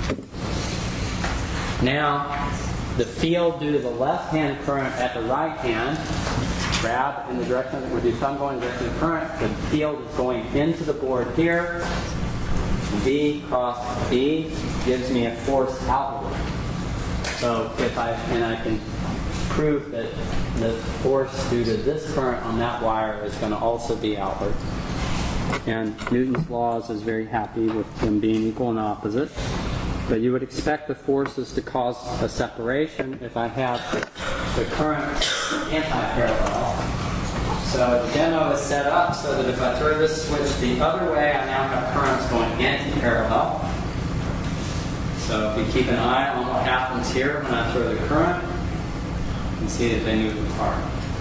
Now, the field due to the left-hand current at the right hand, grab in the direction that would do thumb going in the direction of the current, the field is going into the board here. V cross B gives me a force outward. So if I, and I can prove that the force due to this current on that wire is going to also be outward. And Newton's laws is very happy with them being equal and opposite. But you would expect the forces to cause a separation if I have the current anti-parallel. So the demo is set up so that if I throw this switch the other way, I now have currents going anti-parallel. So if you keep an eye on what happens here when I throw the current, you can see that they move apart.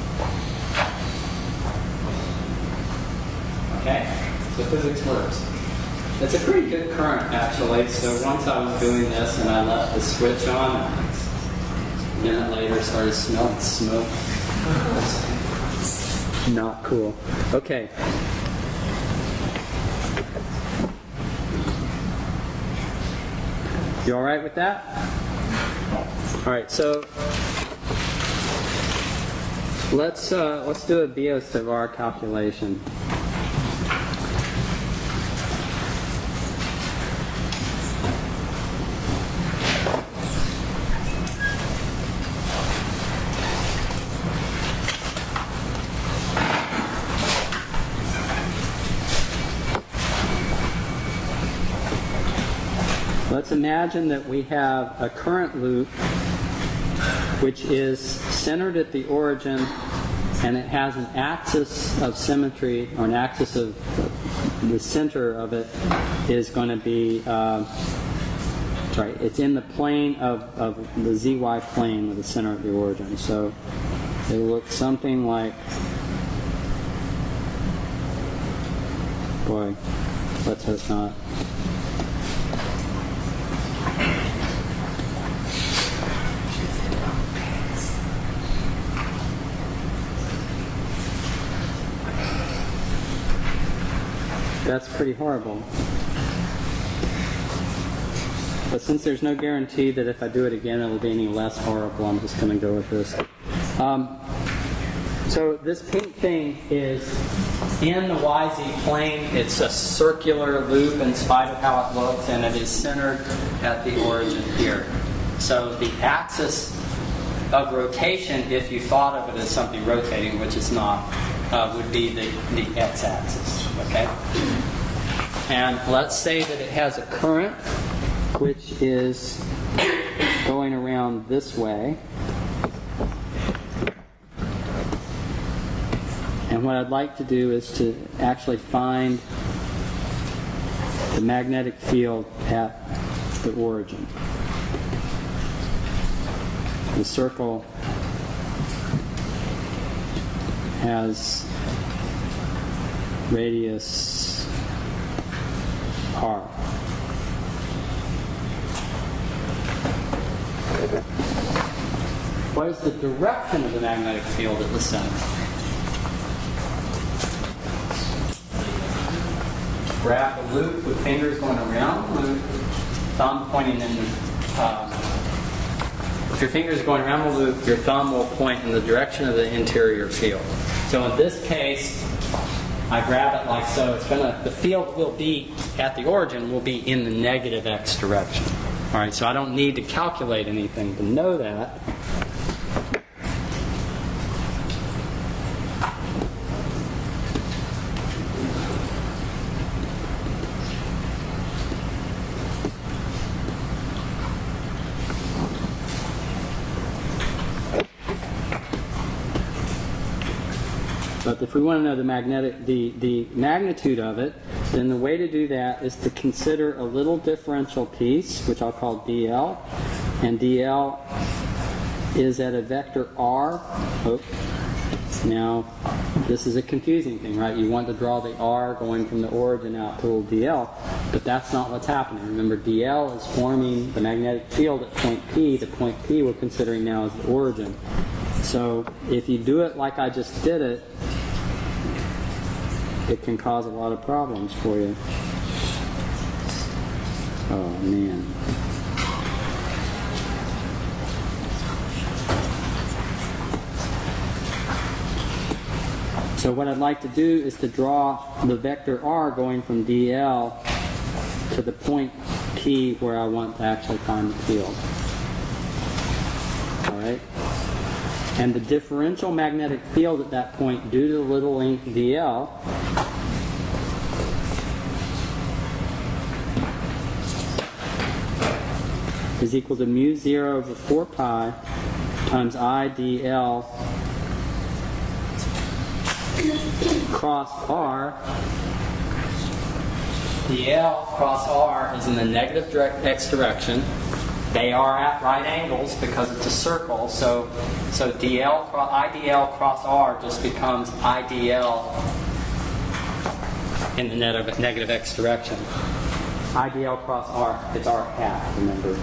Okay, so physics works. It's a pretty good current, actually. So once I was doing this and I left the switch on, a minute later started smelling smoke. Not cool. Okay. You all right with that? All right. So let's uh, let's do a Biot-Savart calculation. Let's imagine that we have a current loop which is centered at the origin, and it has an axis of symmetry, or an axis of the center of it is going to be, uh, sorry, it's in the plane of, of the Z Y plane of the center of the origin. So it looks something like, boy, let's hope not. That's pretty horrible. But since there's no guarantee that if I do it again it'll be any less horrible, I'm just going to go with this. Um, so this pink thing is in the Y Z plane. It's a circular loop in spite of how it looks, and it is centered at the origin here. So the axis of rotation, if you thought of it as something rotating, which it's not, uh, would be the, the x-axis. Okay? And let's say that it has a current which is going around this way. And what I'd like to do is to actually find the magnetic field at the origin. The circle has radius r. What is the direction of the magnetic field at the center? Grab a loop with fingers going around the loop, thumb pointing in the, uh, if your finger is going around the loop, your thumb will point in the direction of the interior field. So in this case, I grab it like so. It's gonna, the field will be at the origin will be in the negative x direction. All right, so I don't need to calculate anything to know that. But if we want to know the magnetic, the, the magnitude of it, then the way to do that is to consider a little differential piece, which I'll call D L. And D L is at a vector r. Oh, now, this is a confusing thing, right? You want to draw the r going from the origin out to little D L, but that's not what's happening. Remember, D L is forming the magnetic field at point P. The point P we're considering now as the origin. So if you do it like I just did it, it can cause a lot of problems for you. Oh, man. So what I'd like to do is to draw the vector r going from D L to the point P where I want to actually find the field. All right? And the differential magnetic field at that point due to the little length D L is equal to mu zero over four pi times I D L cross R dl cross r is in the negative direct x direction. They are at right angles because it's a circle. So, so dl cro- I D L cross r just becomes I D L in the negative, negative x direction. I D L cross r, it's r hat, remember.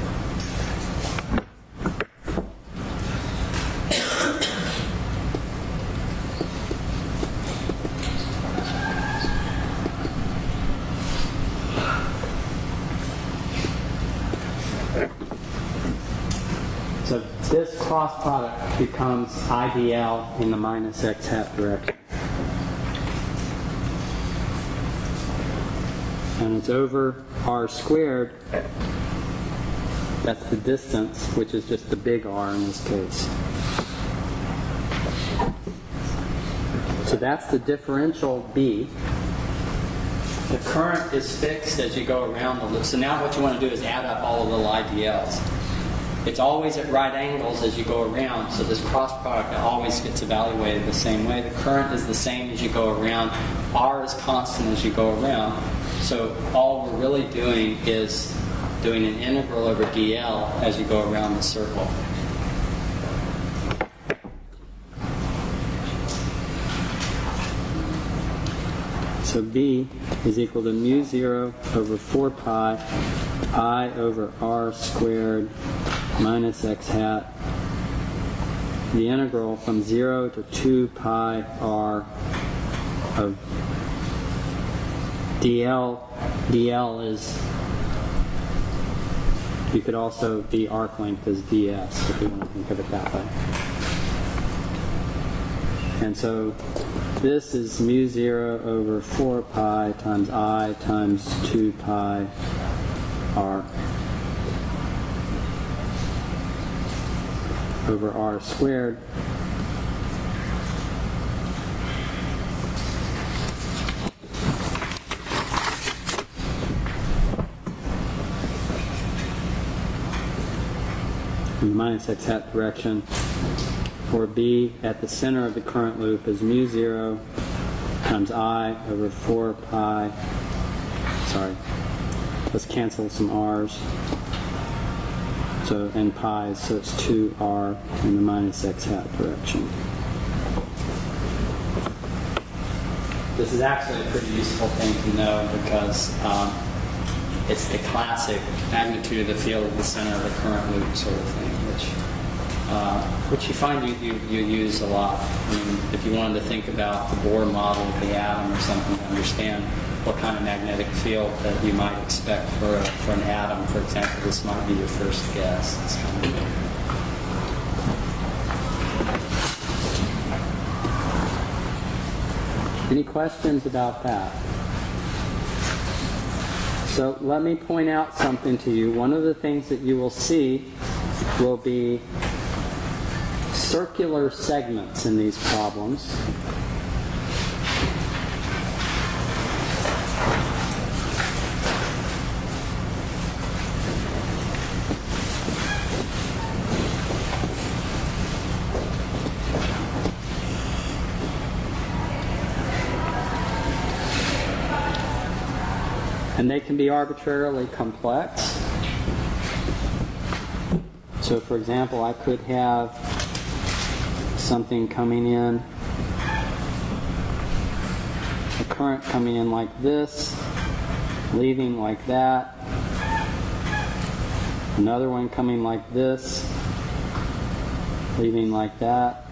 So this cross product becomes I D L in the minus x hat direction. And it's over r squared. That's the distance, which is just the big R in this case. So that's the differential B. The current is fixed as you go around the loop. So now what you want to do is add up all the little I D Ls. It's always at right angles as you go around, so this cross product always gets evaluated the same way. The current is the same as you go around. R is constant as you go around. So all we're really doing is doing an integral over dl as you go around the circle. So B is equal to mu zero over four pi I over r squared minus x hat, the integral from zero to two pi r of dl. dl is, you could also, the arc length is ds if you want to think of it that way. And so this is mu zero over four pi times I times two pi r over r squared. In the minus x hat direction, for B at the center of the current loop is mu zero times I over four pi, sorry, let's cancel some r's. So, and pi, so it's two r in the minus x hat direction. This is actually a pretty useful thing to know because um, it's the classic magnitude of the field at the center of the current loop sort of thing, which uh, which you find you, you, you use a lot. I mean, if you wanted to think about the Bohr model of the atom or something to understand what kind of magnetic field that you might expect for, a, for an atom, for example, this might be your first guess. It's kind of Any questions about that? So let me point out something to you. One of the things that you will see will be circular segments in these problems. And they can be arbitrarily complex. So for example, I could have something coming in, a current coming in like this, leaving like that, another one coming like this, leaving like that.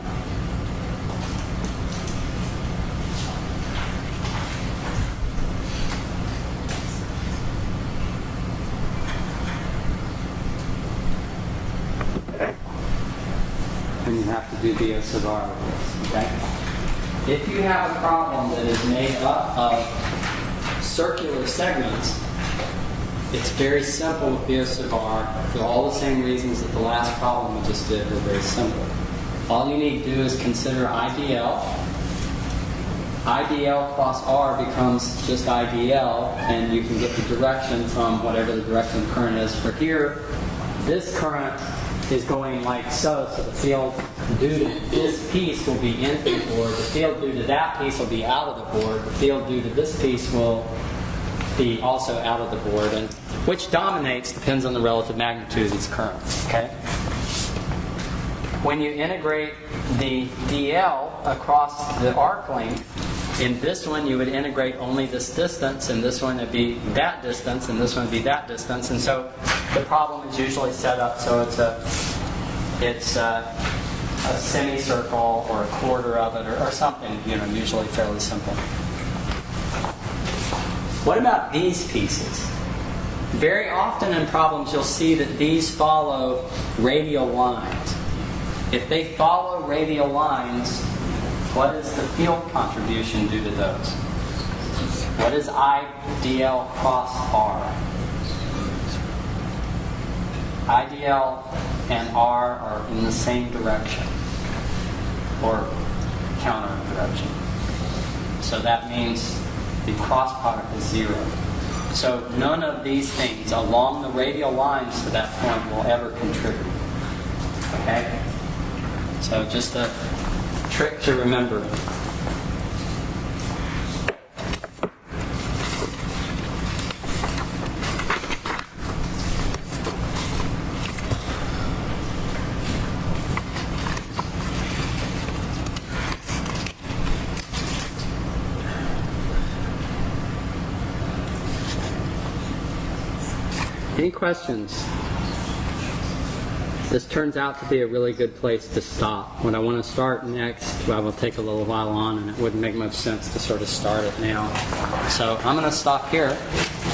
And you have to do B O sub R with this, okay? If you have a problem that is made up of circular segments, it's very simple with B O sub R for all the same reasons that the last problem we just did were very simple. All you need to do is consider I D L. I D L cross R becomes just I D L, and you can get the direction from whatever the direction of the current is. For here, this current is going like so, so the field due to this piece will be into the board, the field due to that piece will be out of the board, the field due to this piece will be also out of the board, and which dominates depends on the relative magnitude of these currents. Okay. When you integrate the D L across the arc length, in this one you would integrate only this distance, and this one would be that distance, and this one would be that distance, and so the problem is usually set up so it's a it's a, a semicircle or a quarter of it, or, or something, you know, usually fairly simple. What about these pieces? Very often in problems you'll see that these follow radial lines. If they follow radial lines, what is the field contribution due to those? What is I D L cross R? I D L and R are in the same direction, or counter direction. So that means the cross product is zero. So none of these things along the radial lines to that point will ever contribute. Okay? So just a trick to remember. Any questions? This turns out to be a really good place to stop. What I want to start next, well, will take a little while on, and it wouldn't make much sense to sort of start it now. So I'm going to stop here.